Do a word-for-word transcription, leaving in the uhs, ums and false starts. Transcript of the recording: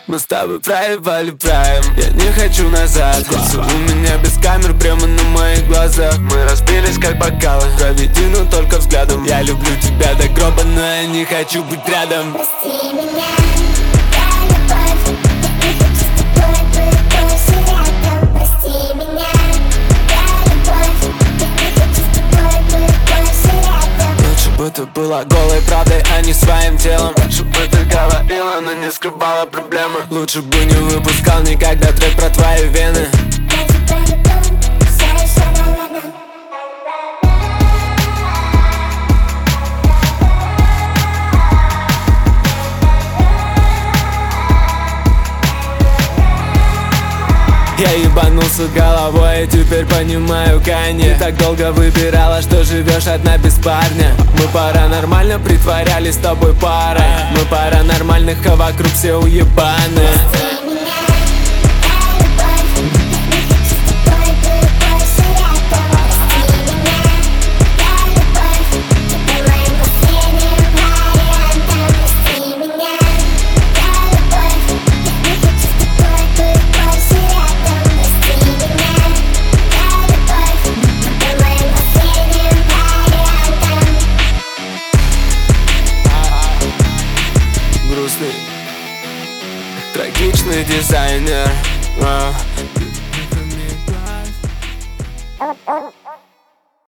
Мы с тобой проебали прайм. Я не хочу назад. У меня без камер прямо на моих глазах. Мы разбились как бокалы. Проведи, но только взглядом. Я люблю тебя до гроба, но я не хочу быть рядом. Прости меня, я любовь. Я не хочу с тобой быть больше рядом. Прости меня, я любовь. Я не хочу с тобой быть больше рядом. Лучше бы ты была голой правдой, а не своим телом. Лучше бы ты говорила, но не скрывала проблемы. Лучше бы не выпускал никогда трек про твои вены. Я тебя люблю, все еще, наверное. Я ебанулся головой и теперь понимаю Канье. Ты так долго выбирала, что живешь одна без парня. Мы паранормально притворялись с тобой парой. Мы паранормальных, а вокруг все уебаны. Прости меня, я любовь. Я не хочу с тобой быть больше рядом. Прости меня, я любовь. Ты моим последним вариантом. Прости меня, я любовь. Я не хочу с тобой быть больше рядом. Прости меня, я любовь. Ты моим последним вариантом. Грустный, трагичный дизайнер. А. Oh, oh.